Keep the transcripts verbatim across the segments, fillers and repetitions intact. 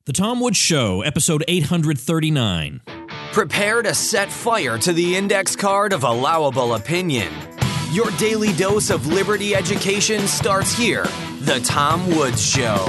The Tom Woods Show, episode eight thirty-nine. Prepare to set fire to the index card of allowable opinion. Your daily dose of liberty education starts here. The Tom Woods Show.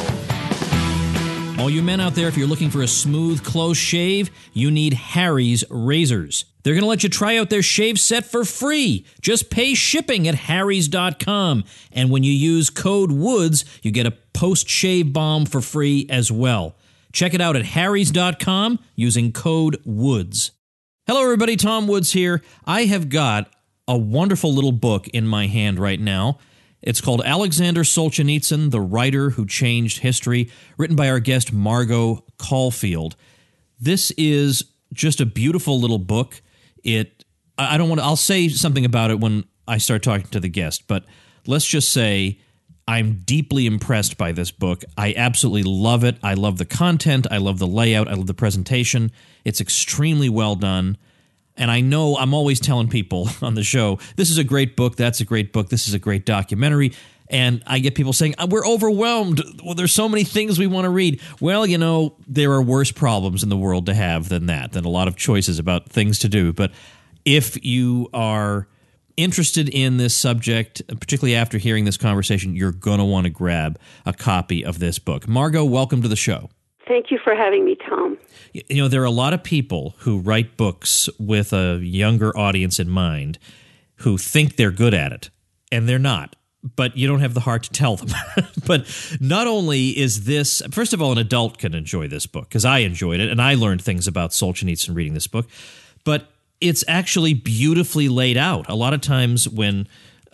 All you men out there, if you're looking for a smooth, close shave, you need Harry's razors. They're going to let you try out their shave set for free. Just pay shipping at harrys dot com. And when you use code WOODS, you get a post-shave balm for free as well. Check it out at harrys dot com using code WOODS. Hello, everybody. Tom Woods here. I have got a wonderful little book in my hand right now. It's called Alexander Solzhenitsyn, the Writer Who Changed History, written by our guest Margot Caulfield. This is just a beautiful little book. It, I don't want to, I'll say something about it when I start talking to the guest, but let's just say I'm deeply impressed by this book. I absolutely love it. I love the content. I love the layout. I love the presentation. It's extremely well done. And I know I'm always telling people on the show, this is a great book, that's a great book, this is a great documentary. And I get people saying, we're overwhelmed. Well, there's so many things we want to read. Well, you know, there are worse problems in the world to have than that, than a lot of choices about things to do. But if you are interested in this subject, particularly after hearing this conversation, you're going to want to grab a copy of this book. Margot, welcome to the show. Thank you for having me, Tom. You know, there are a lot of people who write books with a younger audience in mind who think they're good at it, and they're not. But you don't have the heart to tell them. But not only is this, first of all, an adult can enjoy this book, because I enjoyed it, and I learned things about Solzhenitsyn reading this book, but it's actually beautifully laid out. A lot of times when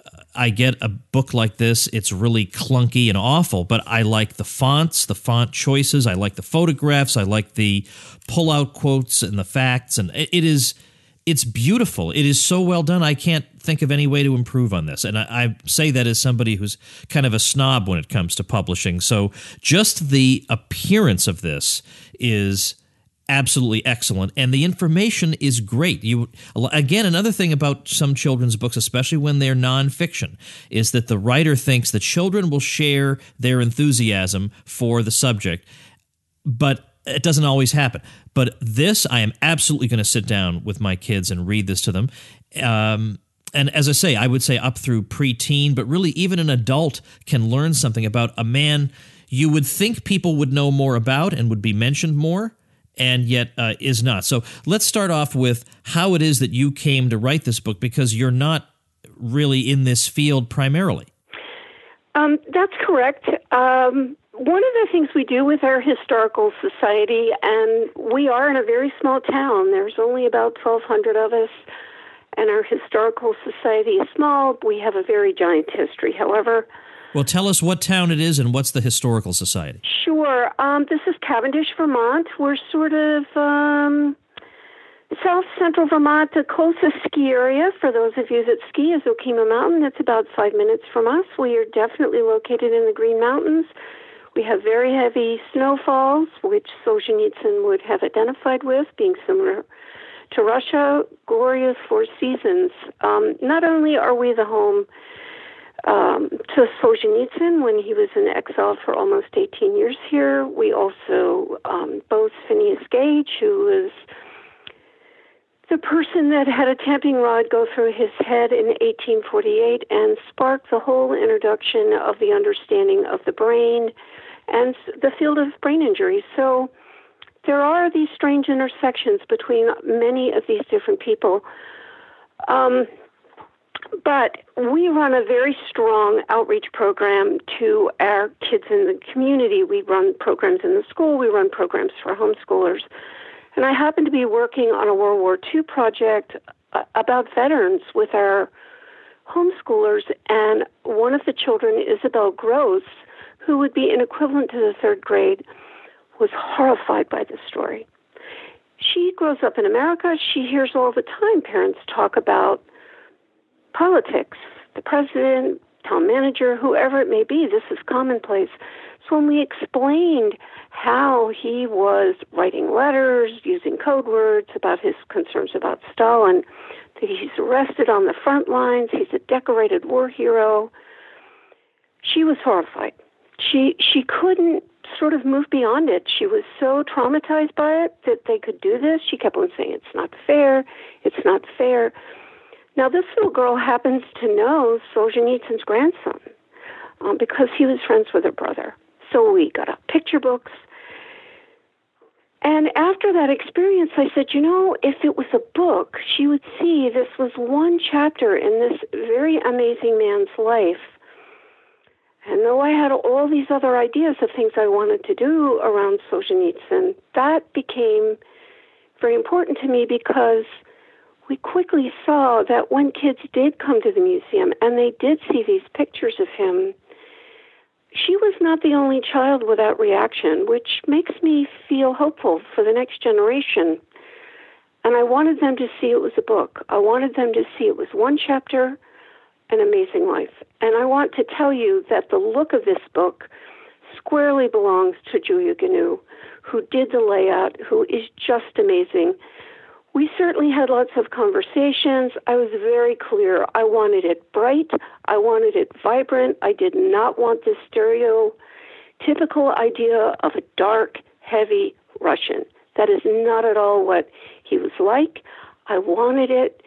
I get a book like this, it's really clunky and awful, but I like the fonts, the font choices, I like the photographs, I like the pull-out quotes and the facts, and it is, it's beautiful. It is so well done, I can't think of any way to improve on this, and I, I say that as somebody who's kind of a snob when it comes to publishing, so just the appearance of this is absolutely excellent, and the information is great. You again, another thing about some children's books, especially when they're nonfiction, is that the writer thinks that children will share their enthusiasm for the subject, but it doesn't always happen. But this, I am absolutely going to sit down with my kids and read this to them. Um, and as I say, I would say up through preteen, but really even an adult can learn something about a man you would think people would know more about and would be mentioned more, and yet uh, is not. So let's start off with how it is that you came to write this book, because you're not really in this field primarily. Um, that's correct. Um, one of the things we do with our historical society, and we are in a very small town, there's only about twelve hundred of us, and our historical society is small. We have a very giant history, however. Well, tell us what town it is and what's the historical society. Sure. Um, this is Cavendish, Vermont. We're sort of um, south central Vermont. The closest ski area, for those of you that ski, is Okemo Mountain. It's about five minutes from us. We are definitely located in the Green Mountains. We have very heavy snowfalls, which Solzhenitsyn would have identified with, being similar to Russia. Glorious four seasons. Um, not only are we the home Um, to Solzhenitsyn when he was in exile for almost eighteen years here. We also um, boast Phineas Gage, who was the person that had a tamping rod go through his head in eighteen forty-eight and sparked the whole introduction of the understanding of the brain and the field of brain injury. So there are these strange intersections between many of these different people. Um, But we run a very strong outreach program to our kids in the community. We run programs in the school. We run programs for homeschoolers. And I happen to be working on a World War Two project about veterans with our homeschoolers. And one of the children, Isabel Gross, who would be an equivalent to the third grade, was horrified by this story. She grows up in America. She hears all the time parents talk about politics, the president, town manager, whoever it may be. This is commonplace. So when we explained how he was writing letters, using code words about his concerns about Stalin, that he's arrested on the front lines, he's a decorated war hero, she was horrified. She she couldn't sort of moved beyond it. She was so traumatized by it that they could do this. She kept on saying, it's not fair, it's not fair. Now, this little girl happens to know Solzhenitsyn's grandson um, because he was friends with her brother. So we got out picture books. And after that experience, I said, you know, if it was a book, she would see this was one chapter in this very amazing man's life. And though I had all these other ideas of things I wanted to do around Solzhenitsyn, that became very important to me because we quickly saw that when kids did come to the museum and they did see these pictures of him, she was not the only child with that reaction, which makes me feel hopeful for the next generation. And I wanted them to see it was a book. I wanted them to see it was one chapter, An Amazing Life. And I want to tell you that the look of this book squarely belongs to Julia Gnu, who did the layout, who is just amazing. We certainly had lots of conversations. I was very clear. I wanted it bright. I wanted it vibrant. I did not want this stereotypical idea of a dark, heavy Russian. That is not at all what he was like. I wanted it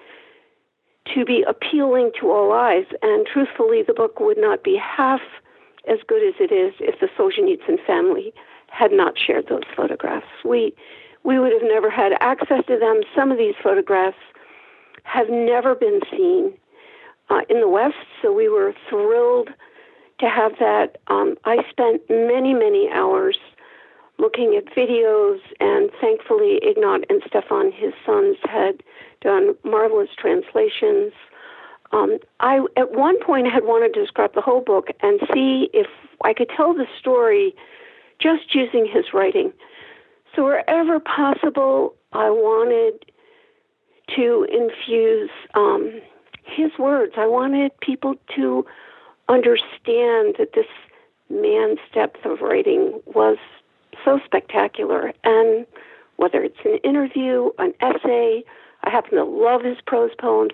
to be appealing to all eyes. And truthfully, the book would not be half as good as it is if the Solzhenitsyn family had not shared those photographs. We we would have never had access to them. Some of these photographs have never been seen uh, in the West, so we were thrilled to have that. Um, I spent many, many hours looking at videos, and thankfully Ignat and Stefan, his sons, had done marvelous translations. Um, I, at one point, had wanted to scrap the whole book and see if I could tell the story just using his writing. So wherever possible, I wanted to infuse um, his words. I wanted people to understand that this man's depth of writing was so spectacular. And whether it's an interview, an essay, I happen to love his prose poems,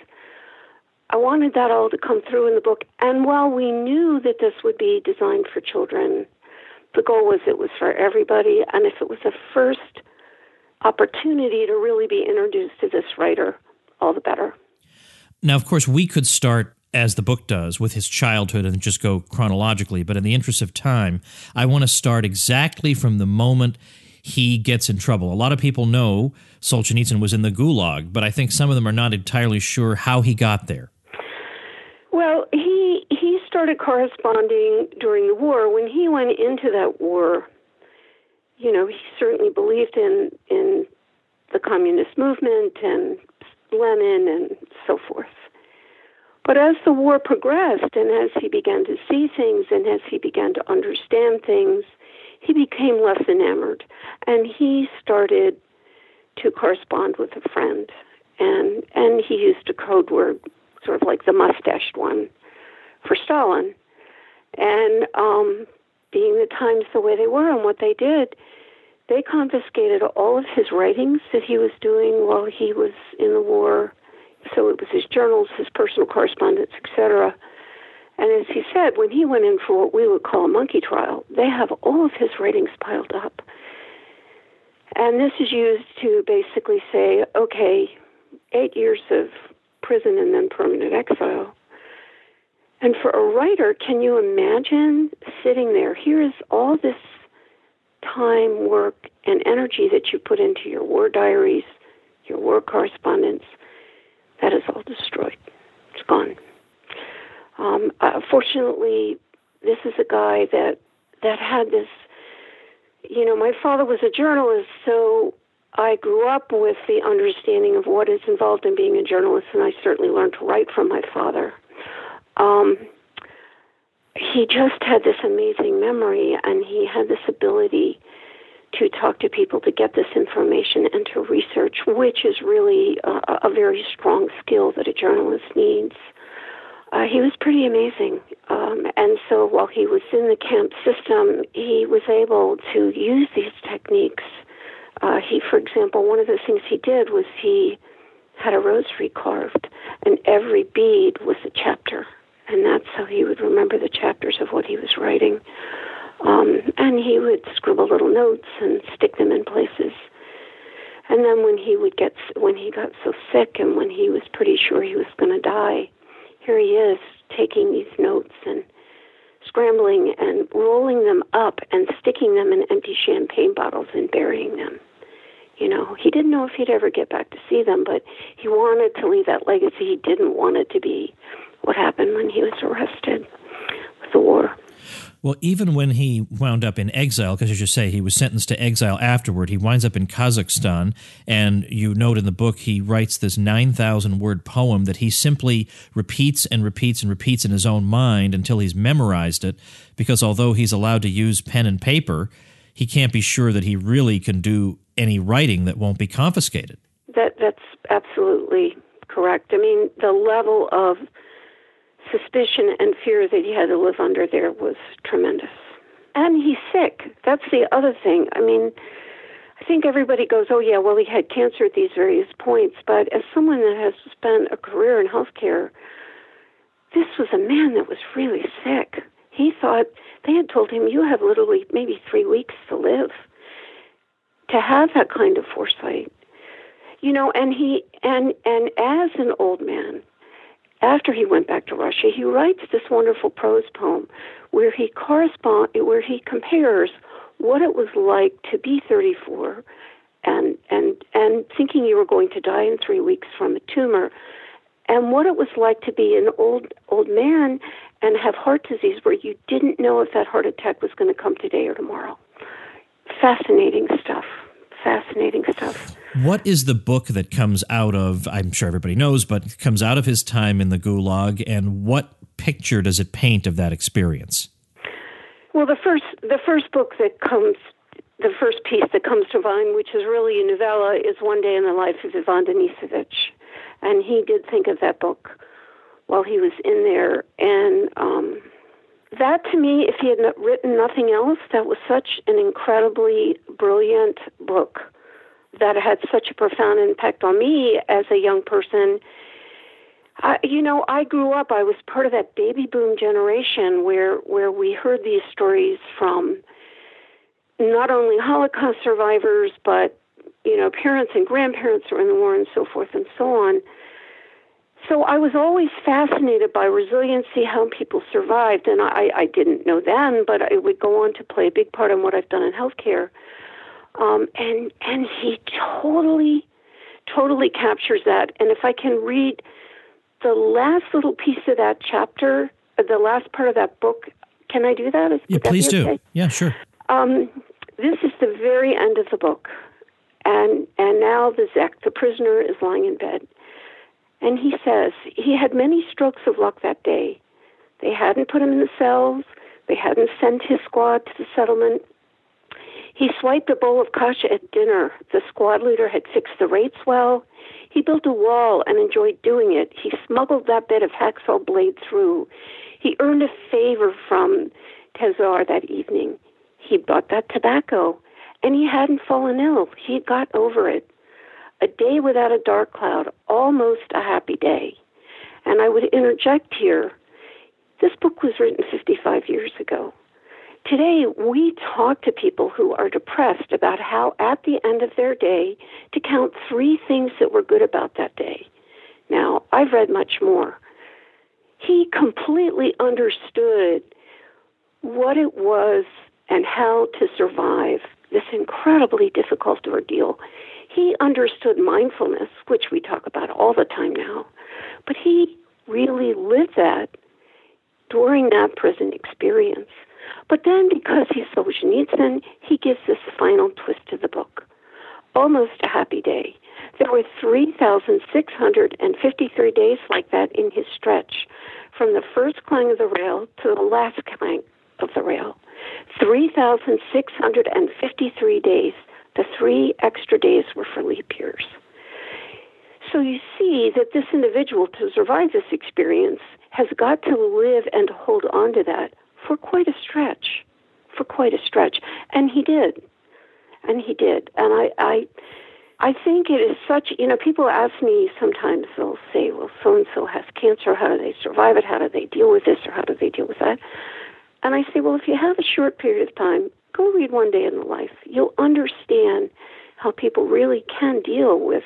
I wanted that all to come through in the book. And while we knew that this would be designed for children, the goal was it was for everybody. And if it was a first opportunity to really be introduced to this writer, all the better. Now, of course, we could start, as the book does, with his childhood and just go chronologically. But in the interest of time, I want to start exactly from the moment he gets in trouble. A lot of people know Solzhenitsyn was in the Gulag, but I think some of them are not entirely sure how he got there. Well, he he started corresponding during the war. When he went into that war, you know, he certainly believed in, in the communist movement and Lenin and so forth. But as the war progressed and as he began to see things and as he began to understand things, he became less enamored. And he started to correspond with a friend. And and he used a code word, sort of like the mustached one, for Stalin. And um, being the times the way they were and what they did, they confiscated all of his writings that he was doing while he was in the war. So it was his journals, his personal correspondence, et cetera. And as he said, when he went in for what we would call a monkey trial, they have all of his writings piled up. And this is used to basically say, okay, eight years of prison and then permanent exile. And for a writer, can you imagine sitting there? Here is all this time, work, and energy that you put into your war diaries, your war correspondence. That is all destroyed. It's gone. Um, uh, fortunately, this is a guy that that had this, you know, my father was a journalist, so I grew up with the understanding of what is involved in being a journalist, and I certainly learned to write from my father. Um, he just had this amazing memory, and he had this ability to talk to people, to get this information, and to research, which is really a, a very strong skill that a journalist needs. Uh, he was pretty amazing. Um, and so while he was in the camp system, he was able to use these techniques. Uh, he, for example, one of the things he did was he had a rosary carved, and every bead was a chapter. And that's how he would remember the chapters of what he was writing. Um, and he would scribble little notes and stick them in places. And then when he would get, when he got so sick and when he was pretty sure he was going to die, here he is taking these notes and scrambling and rolling them up and sticking them in empty champagne bottles and burying them. You know, he didn't know if he'd ever get back to see them, but he wanted to leave that legacy. He didn't want it to be what happened when he was arrested with the war. Well, even when he wound up in exile, because as you say, he was sentenced to exile afterward, he winds up in Kazakhstan, and you note in the book he writes this nine thousand word poem that he simply repeats and repeats and repeats in his own mind until he's memorized it, because although he's allowed to use pen and paper, he can't be sure that he really can do any writing that won't be confiscated. That That's absolutely correct. I mean, the level of suspicion and fear that he had to live under there was tremendous. And he's sick. That's the other thing. I mean, I think everybody goes, oh, yeah, well, he had cancer at these various points. But as someone that has spent a career in healthcare, this was a man that was really sick. He thought, they had told him, you have literally maybe three weeks to live. To have that kind of foresight. You know, and he, and, and as an old man, after he went back to Russia, he writes this wonderful prose poem where he correspond, where he compares what it was like to be thirty-four and and and thinking you were going to die in three weeks from a tumor, and what it was like to be an old old man and have heart disease where you didn't know if that heart attack was going to come today or tomorrow. Fascinating stuff. Fascinating stuff. What is the book that comes out of, I'm sure everybody knows, but comes out of his time in the Gulag, and what picture does it paint of that experience? Well, the first the first book that comes, the first piece that comes to mind, which is really a novella, is One Day in the Life of Ivan Denisovich. And he did think of that book while he was in there. And um, that, to me, if he had not written nothing else, that was such an incredibly brilliant book that had such a profound impact on me as a young person. I, you know, I grew up, I was part of that baby boom generation where, where we heard these stories from not only Holocaust survivors, but, you know, parents and grandparents who were in the war and so forth and so on. So I was always fascinated by resiliency, how people survived, and I, I didn't know then, but it would go on to play a big part in what I've done in healthcare. Um, and and he totally, totally captures that. And if I can read the last little piece of that chapter, the last part of that book, can I do that? Is, yeah, please that do. Okay? Yeah, sure. Um, this is the very end of the book, and and now the Zek, the prisoner, is lying in bed. And he says he had many strokes of luck that day. They hadn't put him in the cells. They hadn't sent his squad to the settlement. He swiped a bowl of kasha at dinner. The squad leader had fixed the rates well. He built a wall and enjoyed doing it. He smuggled that bit of hacksaw blade through. He earned a favor from Tezar that evening. He bought that tobacco, and he hadn't fallen ill. He got over it. A day without a dark cloud, almost a happy day. And I would interject here, this book was written fifty-five years ago. Today, we talk to people who are depressed about how, at the end of their day, to count three things that were good about that day. Now, I've read much more. He completely understood what it was and how to survive this incredibly difficult ordeal. He understood mindfulness, which we talk about all the time now, but he really lived that during that prison experience. But then, because he's Solzhenitsyn, he gives this final twist to the book. Almost a happy day. There were three thousand six hundred fifty-three days like that in his stretch, from the first clang of the rail to the last clang of the rail. three thousand six hundred fifty-three days. The three extra days were for leap years. So you see that this individual, to survive this experience, has got to live and hold on to that for quite a stretch, for quite a stretch. And he did. And he did. And I, I, I think it is such, you know, people ask me sometimes, they'll say, well, so-and-so has cancer. How do they survive it? How do they deal with this or how do they deal with that? And I say, well, if you have a short period of time, go read One Day in the Life. You'll understand how people really can deal with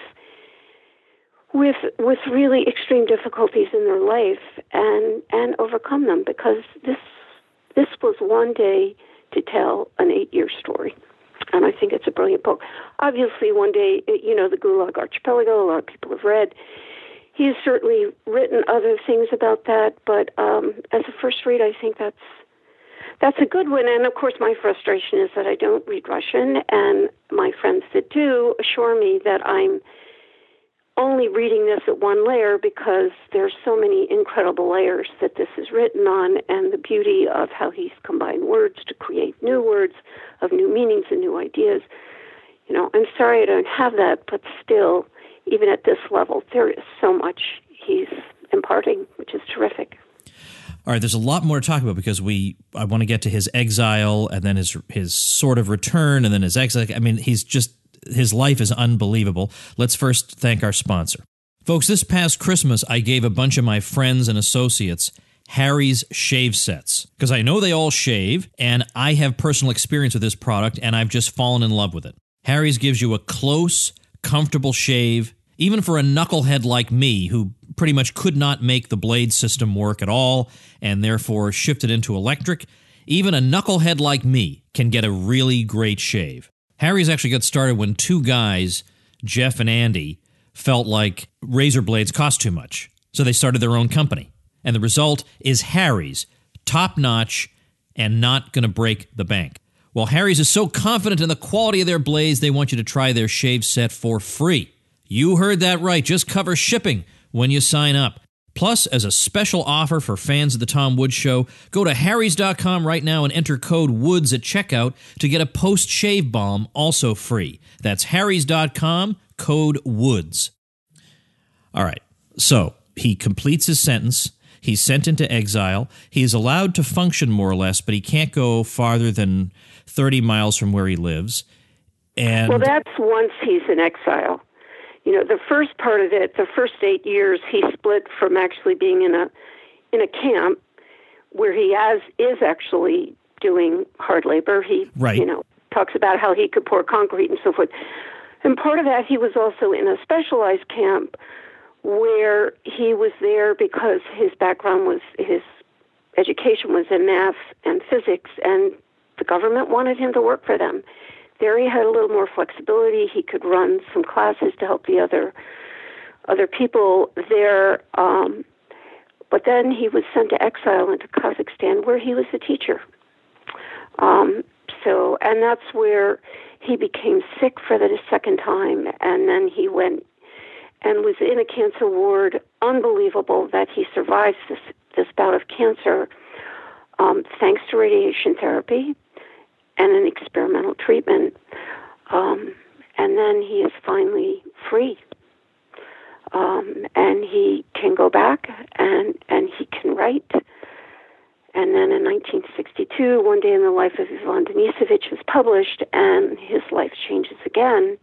with with really extreme difficulties in their life and and overcome them, because this this was one day to tell an eight-year story. And I think it's a brilliant book. Obviously, One Day, you know, the Gulag Archipelago, a lot of people have read. He's certainly written other things about that, but um, as a first read, I think that's that's a good one. And, of course, my frustration is that I don't read Russian, and my friends that do assure me that I'm only reading this at one layer because there's so many incredible layers that this is written on, and the beauty of how he's combined words to create new words of new meanings and new ideas. You know, I'm sorry I don't have that, but still, even at this level, there is so much he's imparting, which is terrific. All right, there's a lot more to talk about because we I want to get to his exile and then his his sort of return and then his exile. I mean, he's just his life is unbelievable. Let's first thank our sponsor. Folks, this past Christmas, I gave a bunch of my friends and associates Harry's shave sets because I know they all shave, and I have personal experience with this product, and I've just fallen in love with it. Harry's gives you a close, comfortable shave, even for a knucklehead like me who pretty much could not make the blade system work at all and therefore shifted into electric. Even a knucklehead like me can get a really great shave. Harry's actually got started when two guys, Jeff and Andy, felt like razor blades cost too much. So they started their own company. And the result is Harry's, top-notch and not going to break the bank. Well, Harry's is so confident in the quality of their blades, they want you to try their shave set for free. You heard that right. Just cover shipping when you sign up. Plus, as a special offer for fans of the Tom Woods Show, go to harrys dot com right now and enter code WOODS at checkout to get a post-shave balm also free. That's harrys dot com, code WOODS. All right, so he completes his sentence. He's sent into exile. He is allowed to function more or less, but he can't go farther than thirty miles from where he lives. And well, that's once he's in exile. You know, the first part of it, the first eight years, he split from actually being in a in a camp where he has is actually doing hard labor. He, right. you know, talks about how he could pour concrete and so forth. And part of that, he was also in a specialized camp where he was there because his background was, his education was in math and physics, and the government wanted him to work for them. There he had a little more flexibility. He could run some classes to help the other other people there. Um, but then he was sent to exile into Kazakhstan, where he was a teacher. Um, so, and that's where he became sick for the second time, and then he went and was in a cancer ward. Unbelievable that he survived this this bout of cancer, um, thanks to radiation therapy and an experimental treatment. Um, and then he is finally free. Um, and he can go back and, and he can write. And then in nineteen sixty-two, One Day in the Life of Ivan Denisovich is published, and his life changes again.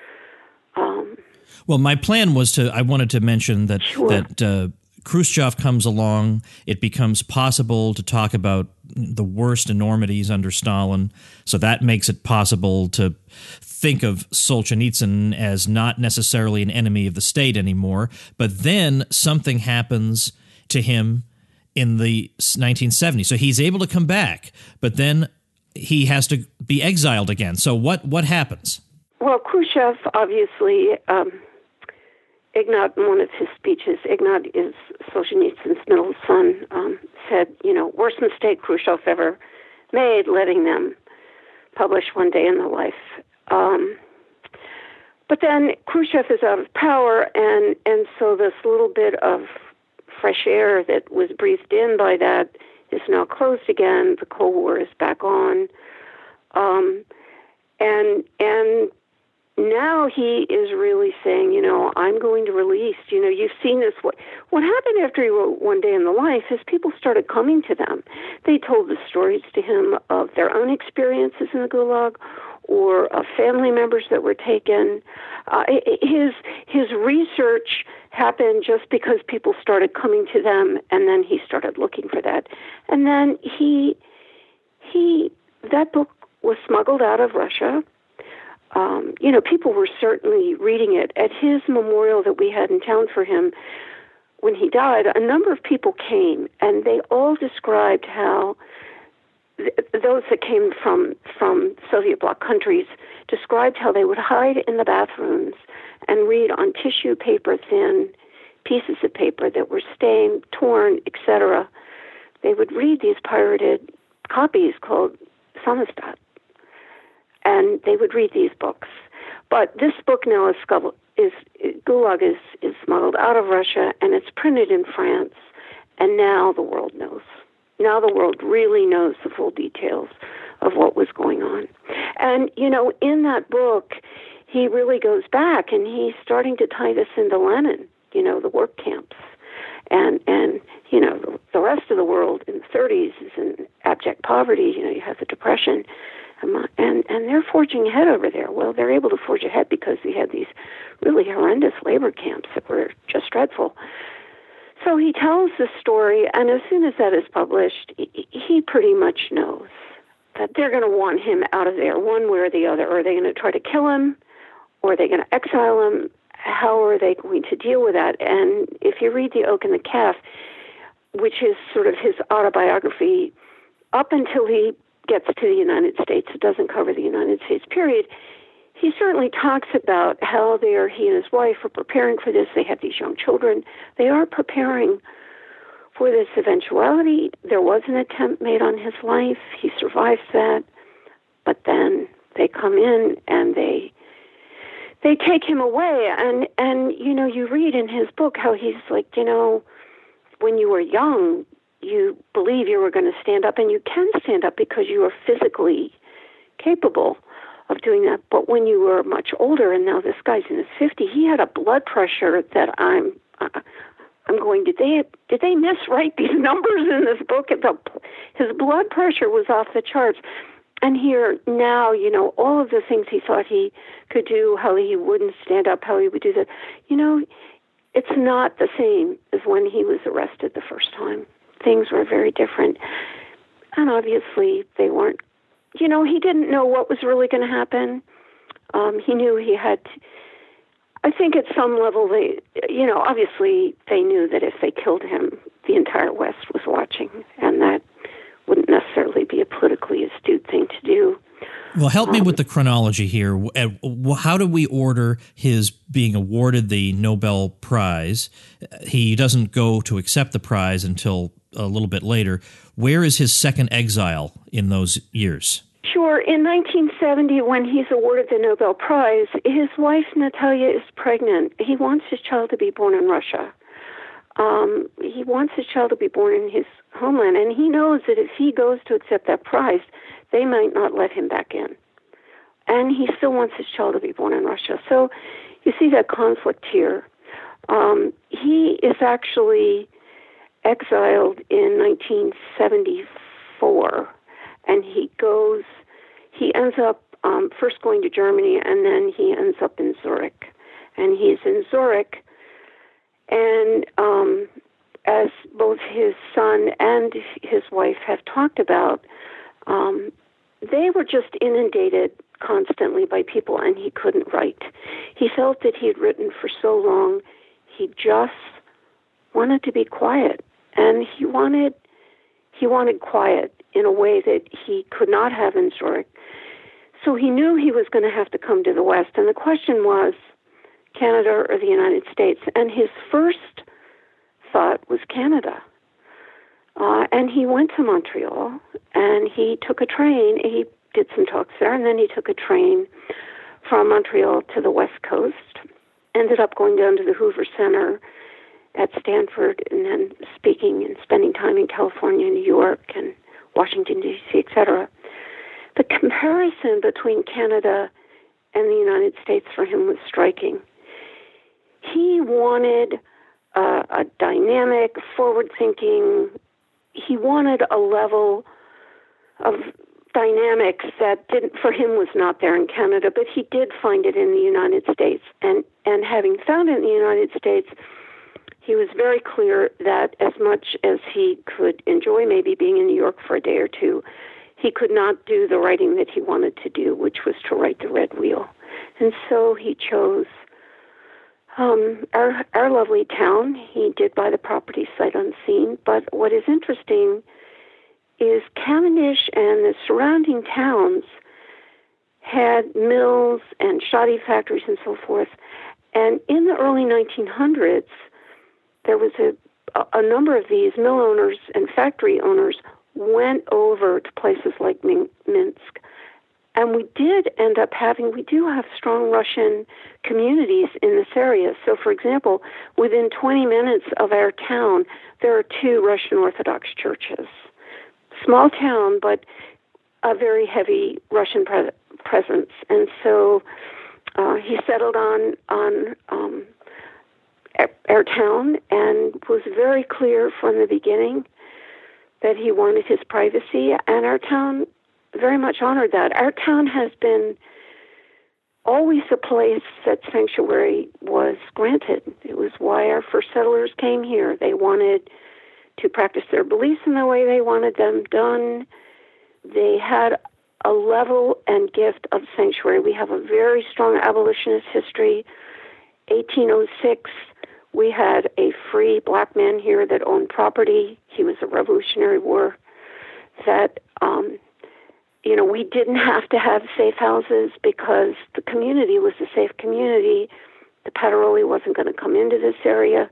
Um, well, my plan was to, I wanted to mention that, sure. that uh, Khrushchev comes along, it becomes possible to talk about the worst enormities under Stalin, so that makes it possible to think of Solzhenitsyn as not necessarily an enemy of the state anymore. But then something happens to him in the nineteen seventies. So he's able to come back, but then he has to be exiled again. So what, what happens? Well, Khrushchev, obviously, um, Ignat, in one of his speeches, Ignat is Solzhenitsyn's middle son, um, said, you know, worst mistake Khrushchev ever made, letting them publish One Day in the Life. Um, but then Khrushchev is out of power, and, and so this little bit of fresh air that was breathed in by that is now closed again. The Cold War is back on. Um, and, and, Now he is really saying, you know, I'm going to release, you know, you've seen this. What, what happened after he wrote One Day in the Life is people started coming to them. They told the stories to him of their own experiences in the Gulag or of family members that were taken. Uh, his, his research happened just because people started coming to them, and then he started looking for that. And then he he that book was smuggled out of Russia. Um, you know, people were certainly reading it. At his memorial that we had in town for him when he died, a number of people came, and they all described how th- those that came from, from Soviet bloc countries described how they would hide in the bathrooms and read on tissue paper thin pieces of paper that were stained, torn, et cetera. They would read these pirated copies called Samizdat, and they would read these books. But this book now is, is Gulag is, is smuggled out of Russia, and it's printed in France, and now the world knows. Now the world really knows the full details of what was going on. And, you know, in that book, he really goes back, and he's starting to tie this into Lenin, you know, the work camps. And, and you know, the, the rest of the world in the thirties is in abject poverty. You know, you have the Depression. And, and, and they're forging ahead over there. Well, they're able to forge ahead because we had these really horrendous labor camps that were just dreadful. So he tells this story, and as soon as that is published, he, he pretty much knows that they're going to want him out of there one way or the other. Are they going to try to kill him? Or are they going to exile him? How are they going to deal with that? And if you read The Oak and the Calf, which is sort of his autobiography, up until he gets to the United States, it doesn't cover the United States period, he certainly talks about how they are, he and his wife are preparing for this. They have these young children. They are preparing for this eventuality. There was an attempt made on his life. He survives that. But then they come in and they they take him away. And, and, you know, you read in his book how he's like, you know, when you were young, you believe you were going to stand up, and you can stand up because you are physically capable of doing that. But when you were much older, and now this guy's in his fifties, he had a blood pressure that I'm, uh, I'm going, did they, did they miswrite these numbers in this book? The, his blood pressure was off the charts. And here now, you know, all of the things he thought he could do, how he wouldn't stand up, how he would do that, you know, it's not the same as when he was arrested the first time. Things were very different. And obviously they weren't, you know, he didn't know what was really going to happen. Um, he knew he had, to, I think at some level they, you know, obviously they knew that if they killed him, the entire West was watching, and that wouldn't necessarily be a politically astute thing to do. Well, help me with the chronology here. How do we order his being awarded the Nobel Prize? He doesn't go to accept the prize until a little bit later. Where is his second exile in those years? Sure. In nineteen seventy, when he's awarded the Nobel Prize, his wife, Natalia, is pregnant. He wants his child to be born in Russia. Um, he wants his child to be born in his homeland, and he knows that if he goes to accept that prize, they might not let him back in. And he still wants his child to be born in Russia. So you see that conflict here. Um, he is actually exiled in nineteen seventy-four, and he goes, he ends up um, first going to Germany, and then he ends up in Zurich. And he's in Zurich, and um, as both his son and his wife have talked about, um, they were just inundated constantly by people, and he couldn't write. He felt that he had written for so long, he just wanted to be quiet. And he wanted he wanted quiet in a way that he could not have in Zurich. So he knew he was going to have to come to the West. And the question was, Canada or the United States? And his first thought was Canada. Uh, and he went to Montreal, and he took a train. He did some talks there, and then he took a train from Montreal to the West Coast, ended up going down to the Hoover Center at Stanford, and then speaking and spending time in California, New York, and Washington, D C, et cetera. The comparison between Canada and the United States for him was striking. He wanted uh, a dynamic, forward-thinking, he wanted a level of dynamics that didn't, for him was not there in Canada, but he did find it in the United States. And, and having found it in the United States, he was very clear that as much as he could enjoy maybe being in New York for a day or two, he could not do the writing that he wanted to do, which was to write The Red Wheel. And so he chose um, our, our lovely town. He did buy the property sight unseen. But what is interesting is Cavendish and the surrounding towns had mills and shoddy factories and so forth. And in the early nineteen hundreds, there was a, a number of these mill owners and factory owners went over to places like Minsk. And we did end up having, we do have strong Russian communities in this area. So, for example, within twenty minutes of our town, there are two Russian Orthodox churches. Small town, but a very heavy Russian pre- presence. And so uh, he settled on, on um, our, our town and was very clear from the beginning that he wanted his privacy, and our town very much honored that. Our town has been always a place that sanctuary was granted. It was why our first settlers came here. They wanted to practice their beliefs in the way they wanted them done. They had a level and gift of sanctuary. We have a very strong abolitionist history. eighteen oh six, we had a free black man here that owned property. He was a Revolutionary War vet. Um, you know, we didn't have to have safe houses because the community was a safe community. The Padaroli wasn't going to come into this area.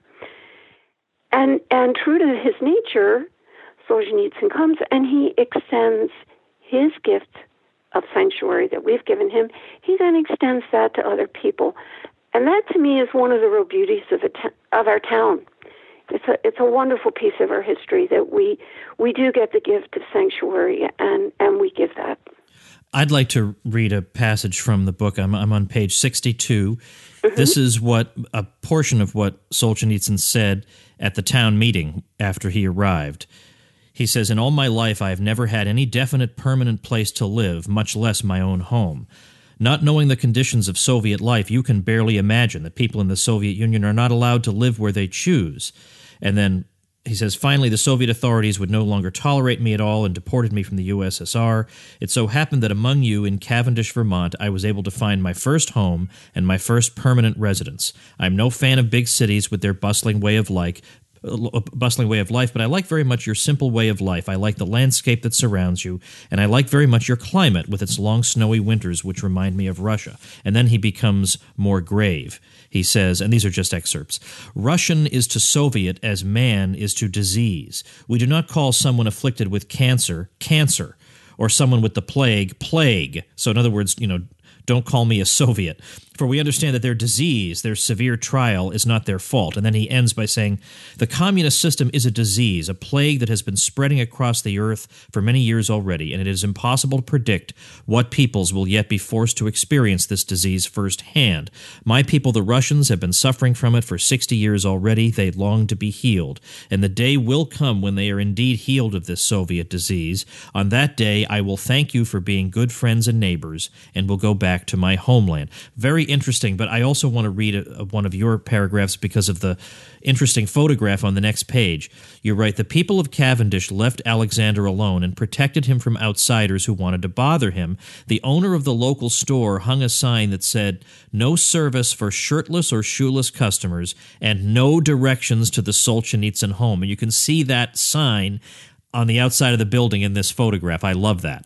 And and true to his nature, Solzhenitsyn comes and he extends his gift of sanctuary that we've given him. He then extends that to other people. And that, to me, is one of the real beauties of, a t- of our town. It's a it's a wonderful piece of our history that we we do get the gift of sanctuary, and, and we give that. I'd like to read a passage from the book. I'm, I'm on page sixty-two. Mm-hmm. This is what a portion of what Solzhenitsyn said at the town meeting after he arrived. He says, "In all my life, I have never had any definite permanent place to live, much less my own home. Not knowing the conditions of Soviet life, you can barely imagine that people in the Soviet Union are not allowed to live where they choose." And then he says, "Finally, the Soviet authorities would no longer tolerate me at all and deported me from the U S S R. It so happened that among you in Cavendish, Vermont, I was able to find my first home and my first permanent residence. I'm no fan of big cities with their bustling way of life, bustling way of life, but I like very much your simple way of life. I like the landscape that surrounds you, and I like very much your climate with its long snowy winters, which remind me of Russia." And then he becomes more grave. He says, and these are just excerpts, "Russian is to Soviet as man is to disease. We do not call someone afflicted with cancer, cancer, or someone with the plague, plague." So in other words, you know, don't call me a Soviet. "For we understand that their disease, their severe trial, is not their fault." And then he ends by saying, "The communist system is a disease, a plague that has been spreading across the earth for many years already, and it is impossible to predict what peoples will yet be forced to experience this disease firsthand. My people, the Russians, have been suffering from it for sixty years already. They long to be healed. And the day will come when they are indeed healed of this Soviet disease. On that day, I will thank you for being good friends and neighbors, and will go back to my homeland." Very interesting, but I also want to read a, a, one of your paragraphs because of the interesting photograph on the next page. You write, "The people of Cavendish left Alexander alone and protected him from outsiders who wanted to bother him. The owner of the local store hung a sign that said, 'No service for shirtless or shoeless customers,' and no directions to the Solzhenitsyn home." And you can see that sign on the outside of the building in this photograph. I love that.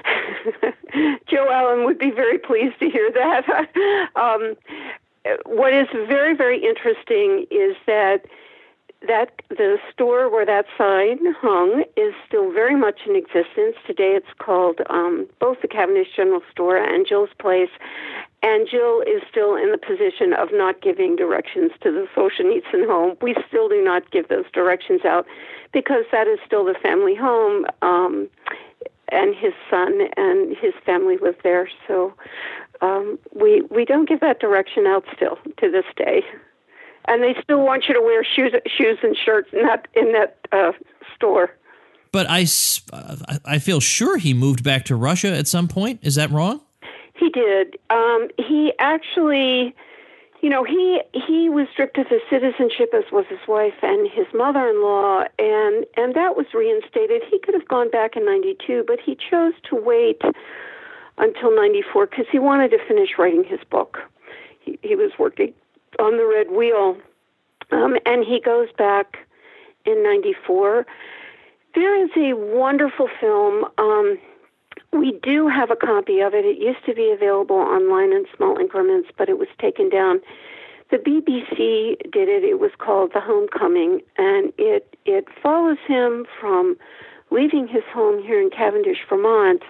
Joe Allen would be very pleased to hear that. um, what is very, very interesting is that that the store where that sign hung is still very much in existence. Today it's called um, both the Cavendish General Store and Jill's Place. And Jill is still in the position of not giving directions to the Solzhenitsyn home. We still do not give those directions out because that is still the family home. Um, and his son and his family live there. So um, we we don't give that direction out still to this day. And they still want you to wear shoes, shoes and shirts in that, in that uh, store. But I, I feel sure he moved back to Russia at some point. Is that wrong? He did. Um, he actually you know, he he was stripped of his citizenship, as was his wife and his mother-in-law, and and that was reinstated. He could have gone back in ninety-two, but he chose to wait until ninety-four because he wanted to finish writing his book. He, he was working on the Red Wheel, um, and he goes back in ninety-four. There is a wonderful film. Um, we do have a copy of it. It used to be available online in small increments, but it was taken down. The B B C did it. It was called The Homecoming, and it it follows him from leaving his home here in Cavendish, Vermont,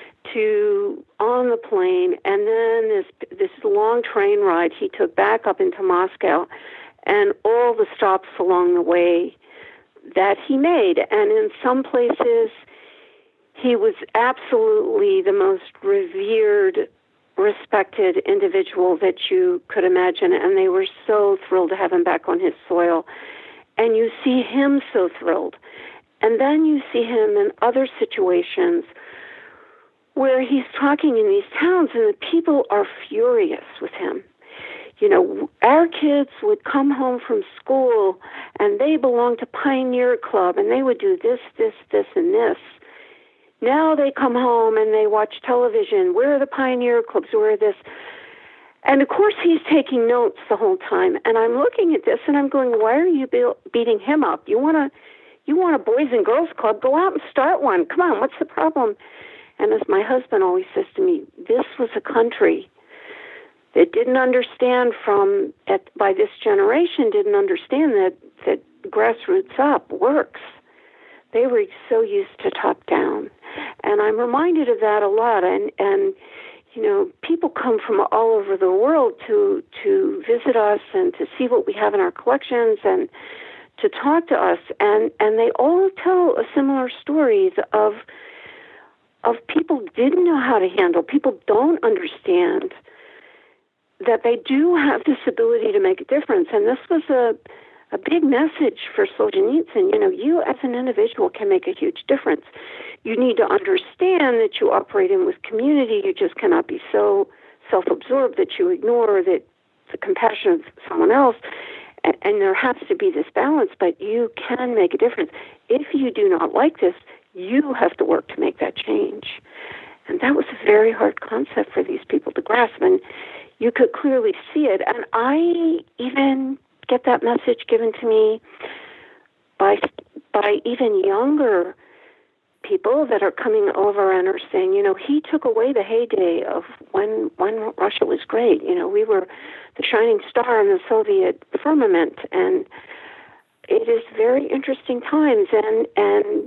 to on the plane, and then this this long train ride he took back up into Moscow, and all the stops along the way that he made. And in some places, he was absolutely the most revered, respected individual that you could imagine, and they were so thrilled to have him back on his soil. And you see him so thrilled. And then you see him in other situations where he's talking in these towns, and the people are furious with him. You know, our kids would come home from school, and they belonged to Pioneer Club, and they would do this, this, this, and this. Now they come home and they watch television. Where are the Pioneer Clubs? Where are this? And, of course, he's taking notes the whole time. And I'm looking at this, and I'm going, why are you be- beating him up? You want to, you want a Boys and Girls Club? Go out and start one. Come on, what's the problem? And as my husband always says to me, this was a country that didn't understand from, at, by this generation, didn't understand that, that grassroots up works. They were so used to top down. And I'm reminded of that a lot. And, and you know, people come from all over the world to, to visit us and to see what we have in our collections and to talk to us. And, and they all tell a similar stories of of people didn't know how to handle. People don't understand that they do have this ability to make a difference. And this was a, a big message for Solzhenitsyn. You know, you as an individual can make a huge difference. You need to understand that you operate in with community. You just cannot be so self-absorbed that you ignore that the compassion of someone else. And, and there has to be this balance, but you can make a difference. If you do not like this, you have to work to make that change. And that was a very hard concept for these people to grasp, and you could clearly see it. And I even get that message given to me by by even younger people that are coming over and are saying, you know, he took away the heyday of when when Russia was great. You know, we were the shining star in the Soviet firmament, and it is very interesting times. And and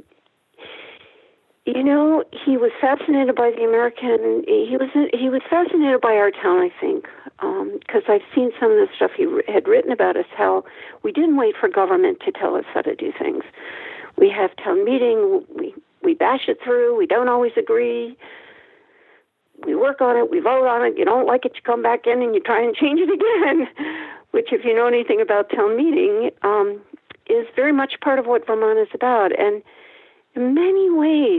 you know, he was fascinated by the American. He was he was fascinated by our town, I think, because um, I've seen some of the stuff he had written about us. How we didn't wait for government to tell us how to do things. We have town meeting. We we bash it through. We don't always agree. We work on it. We vote on it. You don't like it, you come back in and you try and change it again. Which, if you know anything about town meeting, um, is very much part of what Vermont is about. And in many ways,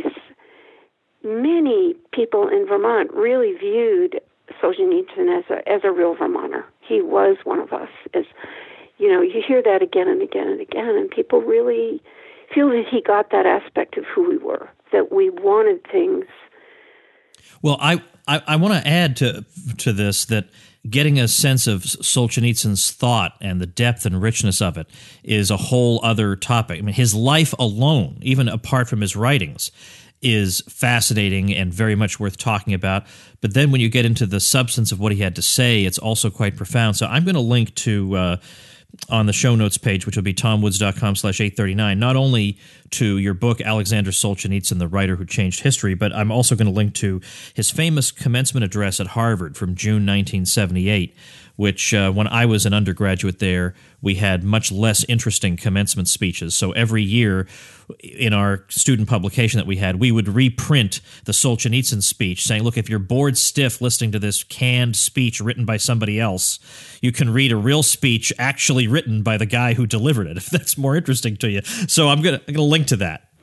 many people in Vermont really viewed Solzhenitsyn as a as a real Vermonter. He was one of us. As you know, you hear that again and again and again, and people really feel that he got that aspect of who we were, that we wanted things. Well, I I, I want to add to to this that getting a sense of Solzhenitsyn's thought and the depth and richness of it is a whole other topic. I mean, his life alone, even apart from his writings, is fascinating and very much worth talking about. But then when you get into the substance of what he had to say, it's also quite profound. So I'm going to link to, uh, on the show notes page, which will be tomwoods.com slash 839, not only to your book, Alexander Solzhenitsyn, the writer who changed history, but I'm also going to link to his famous commencement address at Harvard from June nineteen seventy-eight, which uh, when I was an undergraduate there, we had much less interesting commencement speeches. So every year in our student publication that we had, we would reprint the Solzhenitsyn speech saying, look, if you're bored stiff listening to this canned speech written by somebody else, you can read a real speech actually written by the guy who delivered it, if that's more interesting to you. So I'm going to link to that.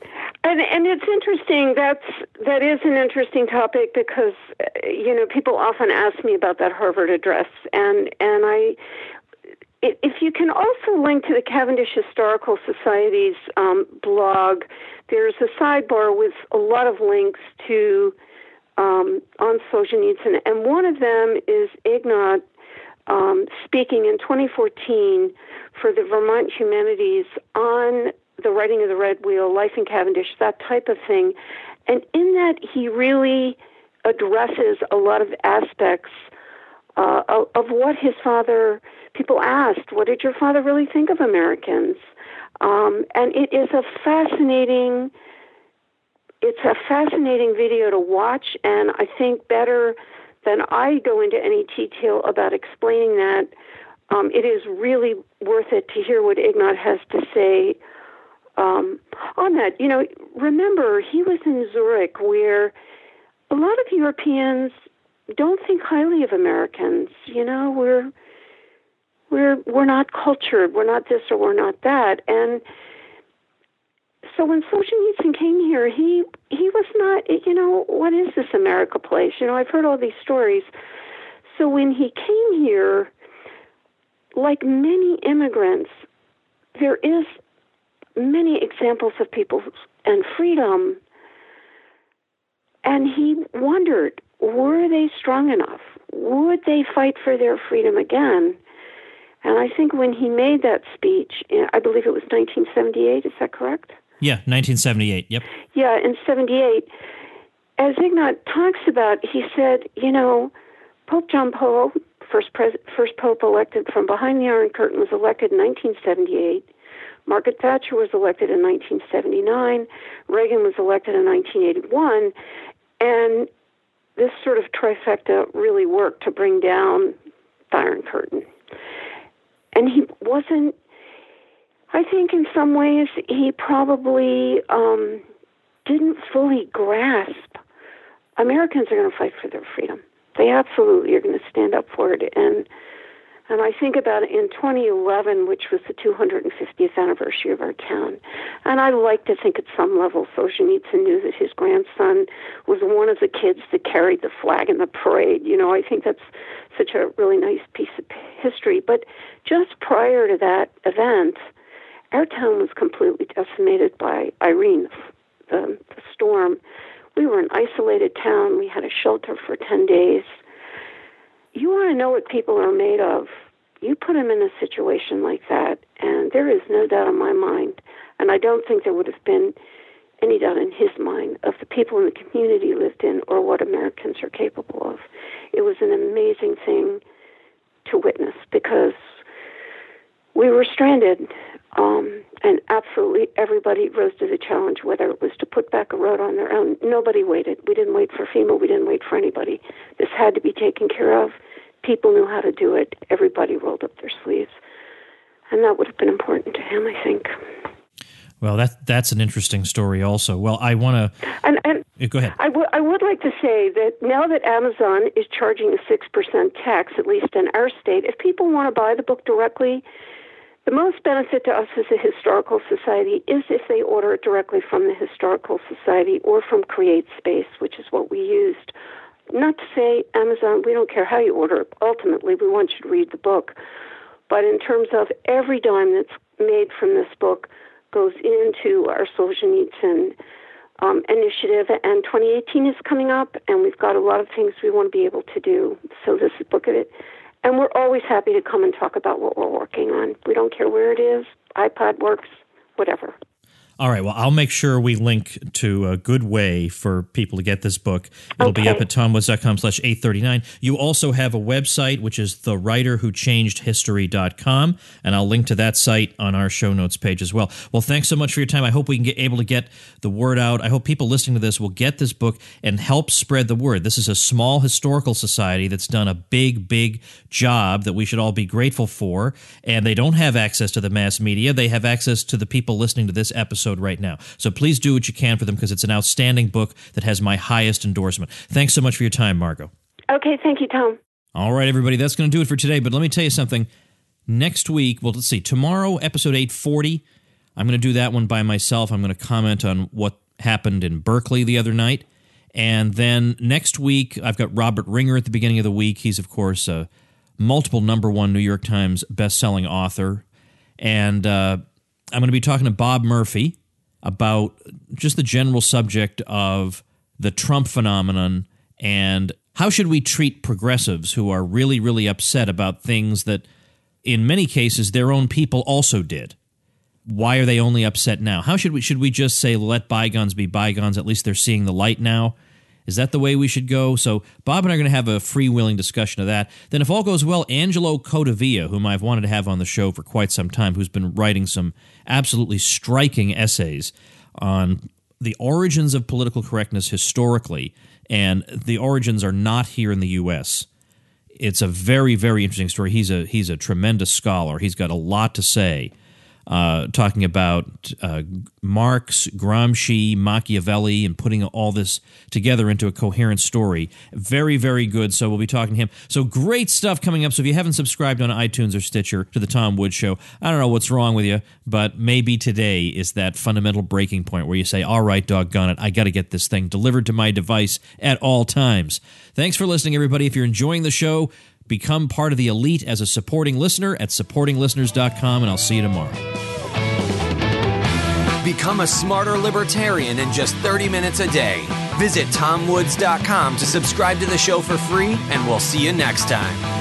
And and it's interesting. That's that is an interesting topic because uh, you know people often ask me about that Harvard address, and and I. If you can also link to the Cavendish Historical Society's um, blog, there's a sidebar with a lot of links to um, on Solzhenitsyn, and one of them is Ignat um, speaking in twenty fourteen for the Vermont Humanities on the writing of the Red Wheel, Life in Cavendish, that type of thing. And in that, he really addresses a lot of aspects uh, of, of what his father... People asked, what did your father really think of Americans? Um, and it is a fascinating, it's a fascinating video to watch, and I think better than I go into any detail about explaining that, um, it is really worth it to hear what Ignat has to say um, on that. You know, remember, he was in Zurich, where a lot of Europeans don't think highly of Americans. You know, we're... We're we're not cultured. We're not this or we're not that. And so when Solzhenitsyn came here, he he was not. You know, what is this America place? You know, I've heard all these stories. So when he came here, like many immigrants, there is many examples of people and freedom. And he wondered, were they strong enough? Would they fight for their freedom again? And I think when he made that speech, I believe it was nineteen seventy-eight, is that correct? Yeah, nineteen seventy-eight, yep. Yeah, in seventy-eight, as Ignat talks about, he said, you know, Pope John Paul, first, pres- first pope elected from behind the Iron Curtain, was elected in nineteen seventy-eight. Margaret Thatcher was elected in nineteen seventy-nine. Reagan was elected in nineteen eighty-one. And this sort of trifecta really worked to bring down the Iron Curtain. And he wasn't, I think in some ways, he probably um, didn't fully grasp Americans are going to fight for their freedom. They absolutely are going to stand up for it. And and I think about it in twenty eleven, which was the two hundred fiftieth anniversary of our town. And I like to think at some level Solzhenitsyn knew that his grandson was one of the kids that carried the flag in the parade. You know, I think that's such a really nice piece of history. But just prior to that event, our town was completely decimated by Irene, the, the storm. We were an isolated town. We had a shelter for ten days. You want to know what people are made of. You put them in a situation like that, and there is no doubt in my mind, and I don't think there would have been any doubt in his mind of the people in the community he lived in or what Americans are capable of. It was an amazing thing to witness because we were stranded, um, and absolutely everybody rose to the challenge, whether it was to put back a road on their own. Nobody waited. We didn't wait for FEMA. We didn't wait for anybody. This had to be taken care of. People knew how to do it. Everybody rolled up their sleeves. And that would have been important to him, I think. Well, that that's an interesting story also. Well, I want to... And, and go ahead. I, w- I would like to say that now that Amazon is charging a six percent tax, at least in our state, if people want to buy the book directly, the most benefit to us as a historical society is if they order it directly from the Historical Society or from CreateSpace, which is what we used. Not to say, Amazon, we don't care how you order it. Ultimately, we want you to read the book. But in terms of every dime that's made from this book goes into our Solzhenitsyn um, initiative. And twenty eighteen is coming up, and we've got a lot of things we want to be able to do. So this is Book of It. And we're always happy to come and talk about what we're working on. We don't care where it is, iPod works, whatever. All right. Well, I'll make sure we link to a good way for people to get this book. It'll okay. be up at tomwoods.com slash 839. You also have a website, which is the writer who changed history dot com, and I'll link to that site on our show notes page as well. Well, thanks so much for your time. I hope we can get able to get the word out. I hope people listening to this will get this book and help spread the word. This is a small historical society that's done a big, big job that we should all be grateful for, and they don't have access to the mass media. They have access to the people listening to this episode right now. So please do what you can for them because it's an outstanding book that has my highest endorsement. Thanks so much for your time, Margot. Okay, thank you, Tom. All right, everybody, that's going to do it for today. But let me tell you something. Next week, well, let's see, tomorrow, episode eight forty, I'm going to do that one by myself. I'm going to comment on what happened in Berkeley the other night. And then next week, I've got Robert Ringer at the beginning of the week. He's, of course, a multiple number one New York Times best-selling author. And uh, I'm going to be talking to Bob Murphy about just the general subject of the Trump phenomenon and how should we treat progressives who are really, really upset about things that, in many cases, their own people also did. Why are they only upset now? How should we should we just say let bygones be bygones? At least they're seeing the light now. Is that the way we should go? So Bob and I are going to have a freewheeling discussion of that. Then if all goes well, Angelo Codavia, whom I've wanted to have on the show for quite some time, who's been writing some absolutely striking essays on the origins of political correctness historically, and the origins are not here in the U S. It's a very, very interesting story. He's a he's a tremendous scholar. He's got a lot to say, uh, talking about uh, Marx, Gramsci, Machiavelli, and putting all this together into a coherent story. Very, very good. So we'll be talking to him. So great stuff coming up. So if you haven't subscribed on iTunes or Stitcher to the Tom Woods Show, I don't know what's wrong with you, but maybe today is that fundamental breaking point where you say, all right, doggone it, I got to get this thing delivered to my device at all times. Thanks for listening, everybody. If you're enjoying the show, become part of the elite as a supporting listener at supporting listeners dot com, and I'll see you tomorrow. Become a smarter libertarian in just thirty minutes a day. Visit tom woods dot com to subscribe to the show for free, and we'll see you next time.